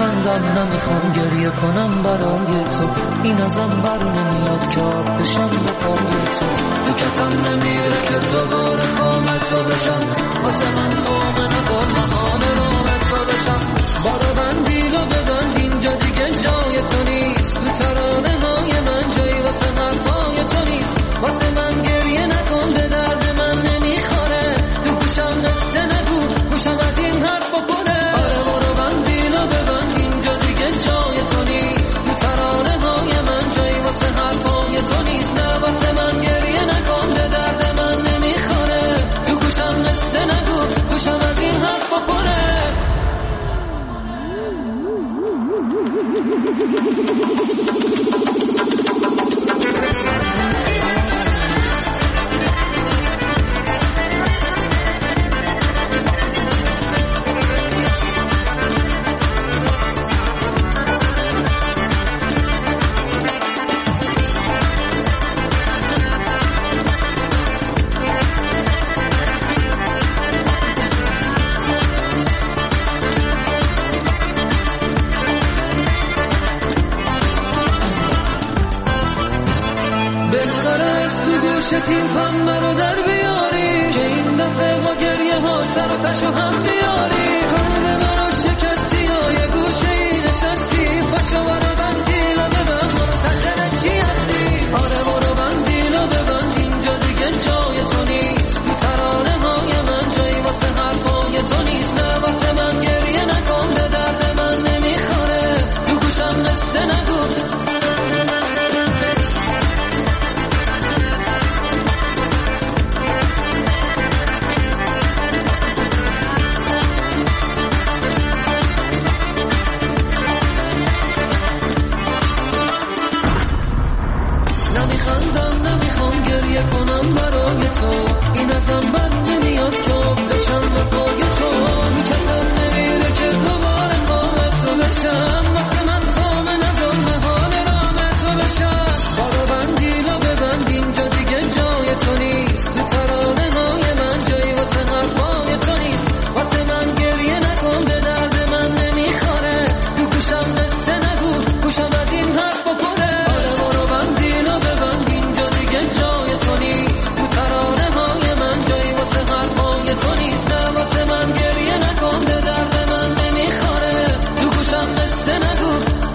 نمیخندم نمیخوام گریه کنم برای تو، این ازم بر نمیاد که آب بشم به پای تو. تو کتم نمیره که دوباره خام تو بشم، واسه من خامه نکن مهان راه تو بشم. بارو بندیل و ببند اینجا دیگه جای تو نیست، تو ترانه های من جایی واسه حرفای تو نیست. واسه من گریه نکن به درد من نمیخوره، تو گوشم نسته نگو گوشم از این حرف بپره. آره برو بندیل و ببند اینجا دیگه جای تو نیست، تو ترانه های من جایی واسه حرفای تو نیست. نه واسه من گریه نکن به درد من نمیخوره، تو گوشم نسته نگو گوشم از این حرف بپره. تیم پنبه رو در بیاری که این دفعه با گریه ها سر و تشو هم بیاری. کنه مرا شکستی و یه گوشه ای نشستی، پاشو برو بندیل و ببند برو تنجنه چی هستی. آره برو بندیل و ببند اینجا دیگه جای تو نیست، تو ترانه های من جایی واسه حرفای تو نیست. نه واسه من گریه نکن به درد من نمیخوره، تو گوشم نسته نگو. گریه کنم برای تو، این ازم بر نمیاد که بشم به پای تو. میکتم نمیره که دوباره خام تو بشم، واسه من خامه نزن مهان رام تو بشم. بارو بندیل و ببند اینجا دیگه جای تو نیست، تو ترانه های من جایی واسه حرفای تو نیست. واسه من گریه نکن به درد من نمیخوره، تو گوشم نسته نگو گوشم از این حرف بپره. آره برو بندیل و ببند اینجا دیگه جای تو نیست، تو ترانه های من جایی واسه حرفای تو نیست. نه واسه من گریه نکن به درد من نمیخوره، تو گوشم نسته نگو.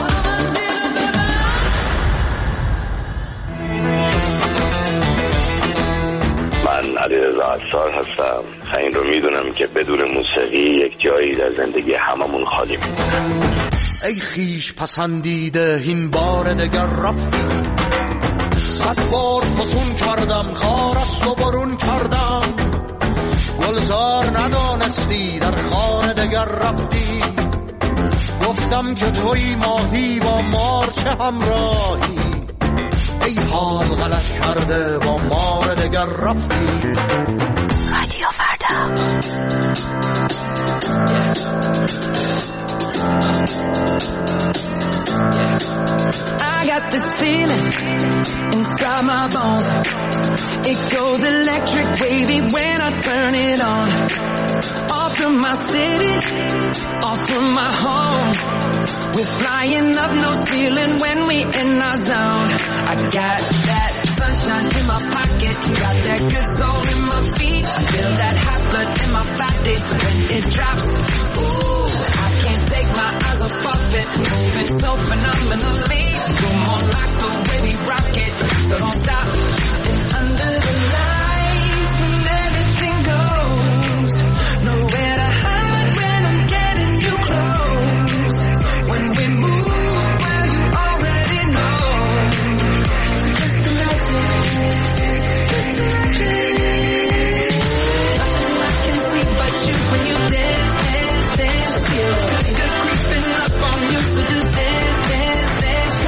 من علیرضا عطار هستم. این رو میدونم که بدون موسیقی یک جایی در زندگی هممون خالی میمونه. ای خیش پسندیده این بار دگر رفتی، صد بار فسون کردم خارست و برون کردم، گلزار ندانستی در خانه دگر رفتی. گفتم که توی ماهی با مار چه همراهی، ای حال غلط کرده با مار دگر رفتی. رادیو فردا. I got this feeling inside my bones. It goes electric wavy when I turn it on. Off from my city, off from my home. We're flying up no ceiling when we in our zone. I got that sunshine in my pocket, got that good soul in my feet. I feel that hot blood in my body when it drops. Ooh, I can't take my eyes off it, moving so phenomenally. You're more like the way we rock it, so don't stop. And under the lights when everything goes, nowhere to hide when I'm getting you close. When we move, well you already know. So just imagine, just imagine. Nothing I can see but you when you dance, dance, dance. Feel good creeping up on you, so just dance, dance, dance.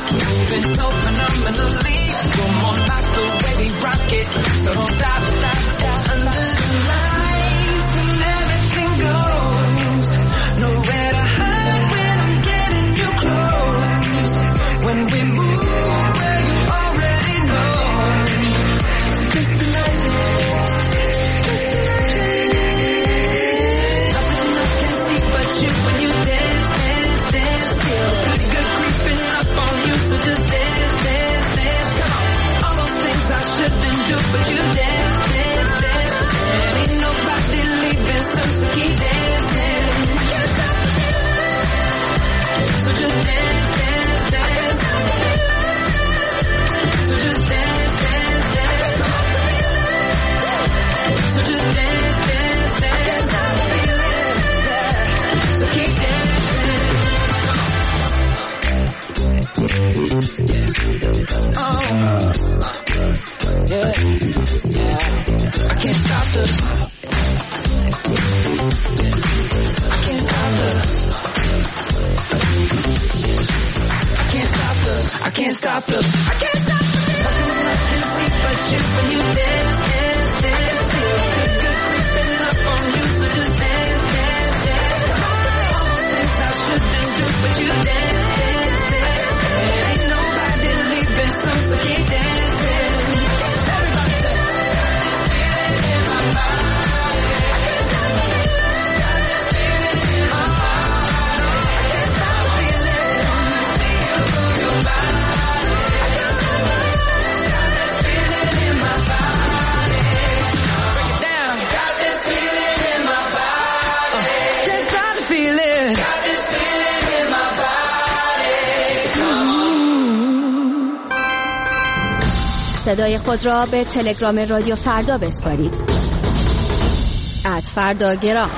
moving so phenomenally. You're more like the way we rock it, so don't stop, stop, stop. Under the lights when everything goes, nowhere to hide when I'm getting you close. When we move where you already know, it's just imagine, just imagine. Nothing I can see but you when you dance, dance, dance. Feel pretty good creeping up on you, so just dance, dance, dance. Come on, all those things I shouldn't do, but you dance, dance, dance. And ain't nobody leaving, so keep dancing. I can't stop the feeling, so just dance, dance, dance. So just dance, dance, dance. So just dance, dance, dance. I can't stop the feeling, so keep dancing. Oh, yeah, yeah. I can't stop the. I can't stop the. I can't stop the. I can't stop the. I can't stop the. Nothing I can see but you when you dance, dance, dance. Feel good creeping up on you, so just dance, dance, dance. All those things I shouldn't do, but you dance, dance, dance. And ain't nobody leaving, so keep dancing. Everybody say, in my body. I can't stop the feeling in my body. I can't stop the feeling. Your body. I can't stop the feeling in my body. Break it down. Got this feeling in my body. Can't stop the feeling. Got this feeling in my body. صدای خود را به تلگرام رادیو فردا بسپارید. @فرداگرام.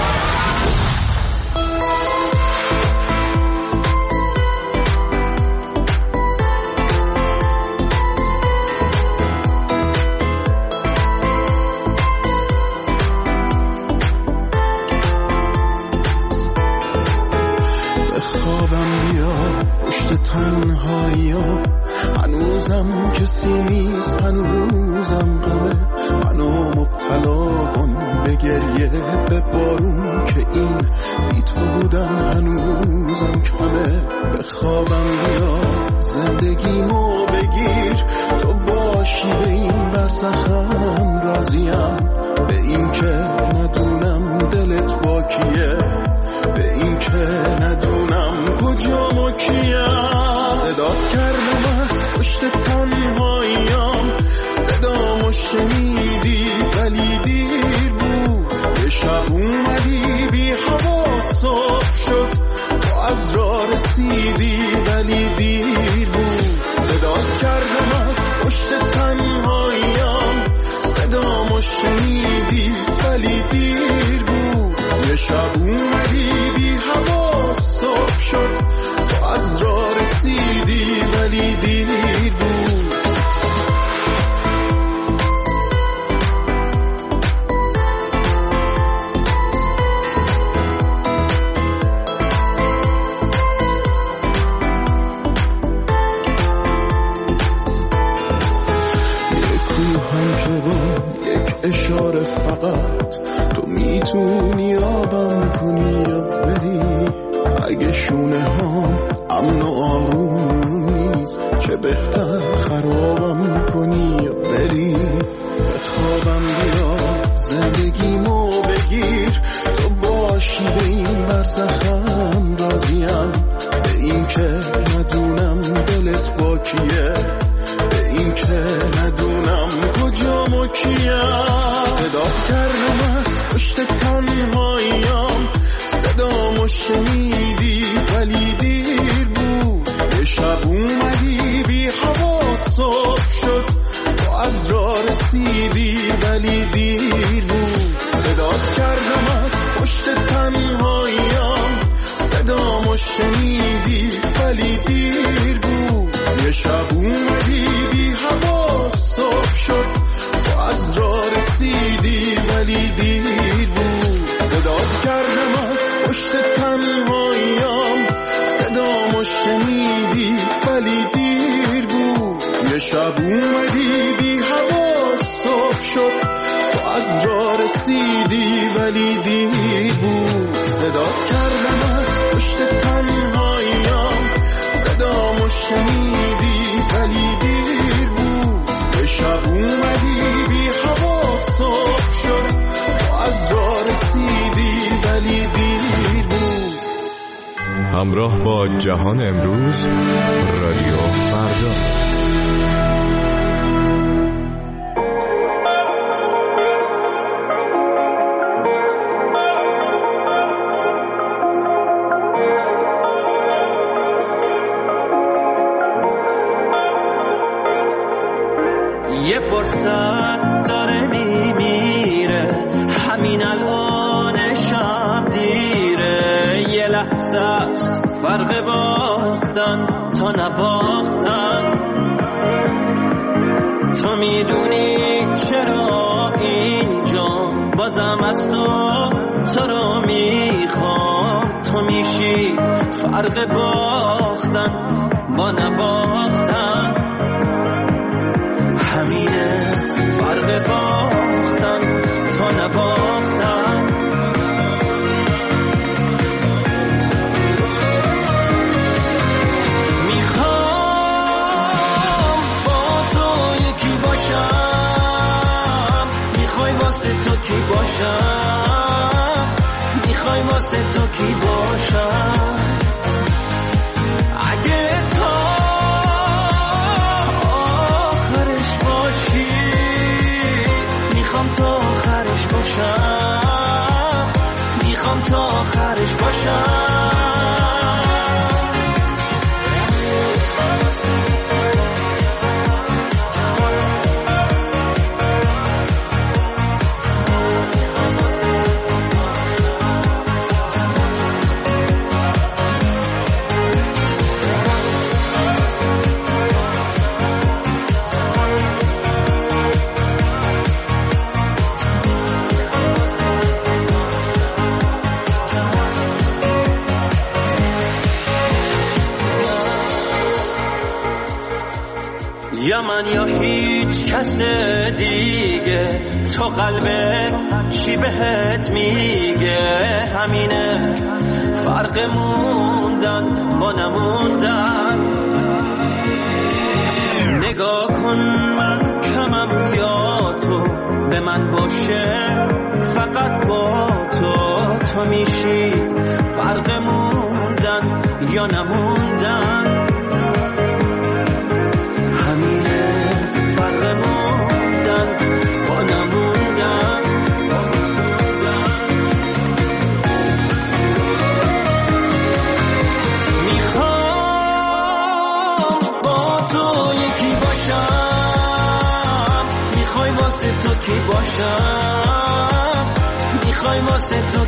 بخوابم بیا پشت تنهایی‌ها، هنوزم کسی نیست، هنوزم غمه منو مبتلا کن به گریه، به بارون که این بی تو بودن هنوزم کمه. بخوابم بیا زندگیمو بگیر، تو باشی به این برزخم راضیم، به این که ندونم دلت با کیه، به این که ندونم کجا ما کیم. صدات کردم از پشت تنهاییم، صدامو شنیدی ولی دیر بود. یه شب اومدی بی حواس صبح شد، تو از راه رسیدی ولی دیر بود. صدات کردم از پشت تنهاییم، صدامو شنیدی ولی دیر بود. یه شب اومدی بی حواس صبح شد، تو از راه رسیدی ولی دیر بود. اشاره فقط تو میتونی آبم کنی یا بری. اگه شونه هم امن و آروم نیست، چه بهتر خرابم کنی یا بری. بخوابم بیا زندگیمو بگیر، تو باشی به این برزخم راضیم، به این که ندونم دلت با کیه، به این که ندونم کجا ما کیم. صدات کردم از پشت تنهاییم، صدامو شنیدی ولی دیر بود. یه شب اومدی بی حواس صبح شد، تو از راه رسیدی ولی دیر بود. صدات کردم از پشت تنهاییم، صدامو شنیدی ولی دیر بود. یه شب اومدی بی حواس صبح شد، تو از راه رسیدی ولی دیر بود. صدات کردم از پشت تنهاییم، صدامو شنیدی ولی دیر بود. یه شب اومدی بی هوا صبح شد، تو از راه رسیدی ولی دیر بود. صدا کردم از پشت تنهاییام، صدامو شنیدی ولی دیر بود. یه شب اومدی بی هوا صبح شد، تو از راه رسیدی ولی دیر بود. همراه با جهان امروز، رادیو فردا. یه فرصت داره میمیره، همین الانشم دیره. یه لحظه است فرق باختن تا نباختن. تو میدونی چرا اینجا بازم از تو رو میخوام. تو میشی فرق باختن با نباختن. همینه فرق باختن تا نباختن. میخوام با تو یکی باشم، میخوای واسه تو کی باشم، میخوای واسه تو کی باشم. اگه تو میخوام تا آخرش باشم، میخوام تا آخرش باشم. یا من یا هیچ کس دیگه، تو قلبت چی بهت میگه. همینه فرق موندن با نموندن. نگاه کن من کمم یا تو به من باشه، فقط با تو. تو میشی فرق موندن یا نموندن. همینه فرق موندن با نموندن. میخوام با تو یکی باشم، میخوای واسه تو کی باشم، میخوای واسه تو